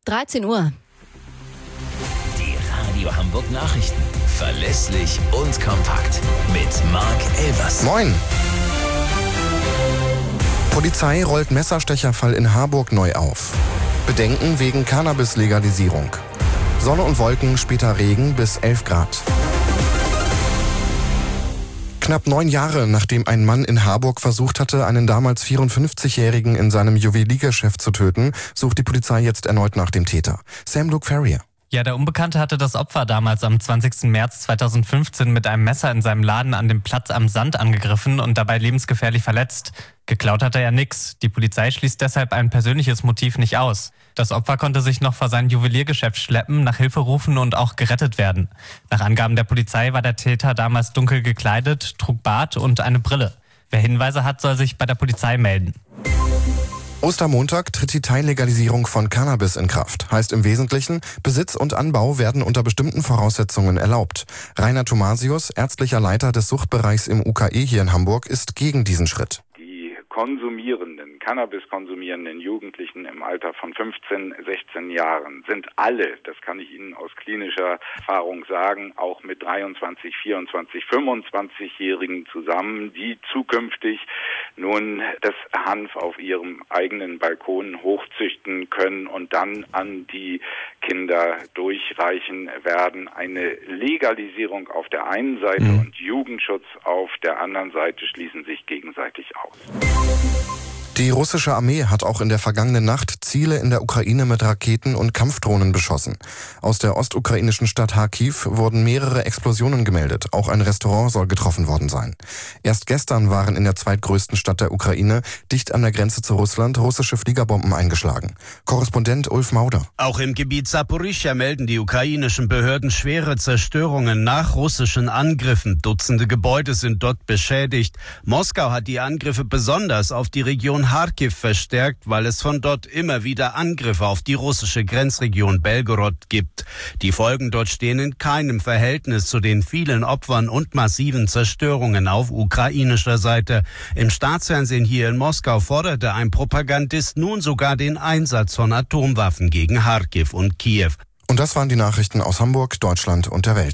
13 Uhr. Die Radio Hamburg Nachrichten. Verlässlich und kompakt. Mit Marc Elvers. Moin. Polizei rollt Messerstecherfall in Harburg neu auf. Bedenken wegen Cannabis-Legalisierung. Sonne und Wolken, später Regen bis 11 Grad. Knapp 9 Jahre, nachdem ein Mann in Harburg versucht hatte, einen damals 54-Jährigen in seinem Juweliergeschäft zu töten, sucht die Polizei jetzt erneut nach dem Täter. Sam Luke Ferrier. Ja, der Unbekannte hatte das Opfer damals am 20. März 2015 mit einem Messer in seinem Laden an dem Platz am Sand angegriffen und dabei lebensgefährlich verletzt. Geklaut hatte er nix. Die Polizei schließt deshalb ein persönliches Motiv nicht aus. Das Opfer konnte sich noch vor sein Juweliergeschäft schleppen, nach Hilfe rufen und auch gerettet werden. Nach Angaben der Polizei war der Täter damals dunkel gekleidet, trug Bart und eine Brille. Wer Hinweise hat, soll sich bei der Polizei melden. Ostermontag tritt die Teillegalisierung von Cannabis in Kraft. Heißt im Wesentlichen, Besitz und Anbau werden unter bestimmten Voraussetzungen erlaubt. Rainer Thomasius, ärztlicher Leiter des Suchtbereichs im UKE hier in Hamburg, ist gegen diesen Schritt. Cannabis-konsumierenden Jugendlichen im Alter von 15, 16 Jahren sind alle, das kann ich Ihnen aus klinischer Erfahrung sagen, auch mit 23, 24, 25-Jährigen zusammen, die zukünftig nun das Hanf auf ihrem eigenen Balkon hochzüchten können und dann an die Kinder durchreichen werden. Eine Legalisierung auf der einen Seite und Jugendschutz auf der anderen Seite schließen sich gegenseitig aus. Die russische Armee hat auch in der vergangenen Nacht Ziele in der Ukraine mit Raketen und Kampfdrohnen beschossen. Aus der ostukrainischen Stadt Kharkiv wurden mehrere Explosionen gemeldet. Auch ein Restaurant soll getroffen worden sein. Erst gestern waren in der zweitgrößten Stadt der Ukraine, dicht an der Grenze zu Russland, russische Fliegerbomben eingeschlagen. Korrespondent Ulf Mauder. Auch im Gebiet Saporischschja melden die ukrainischen Behörden schwere Zerstörungen nach russischen Angriffen. Dutzende Gebäude sind dort beschädigt. Moskau hat die Angriffe besonders auf die Region Kharkiv verstärkt, weil es von dort immer wieder Angriffe auf die russische Grenzregion Belgorod gibt. Die Folgen dort stehen in keinem Verhältnis zu den vielen Opfern und massiven Zerstörungen auf ukrainischer Seite. Im Staatsfernsehen hier in Moskau forderte ein Propagandist nun sogar den Einsatz von Atomwaffen gegen Kharkiv und Kiew. Und das waren die Nachrichten aus Hamburg, Deutschland und der Welt.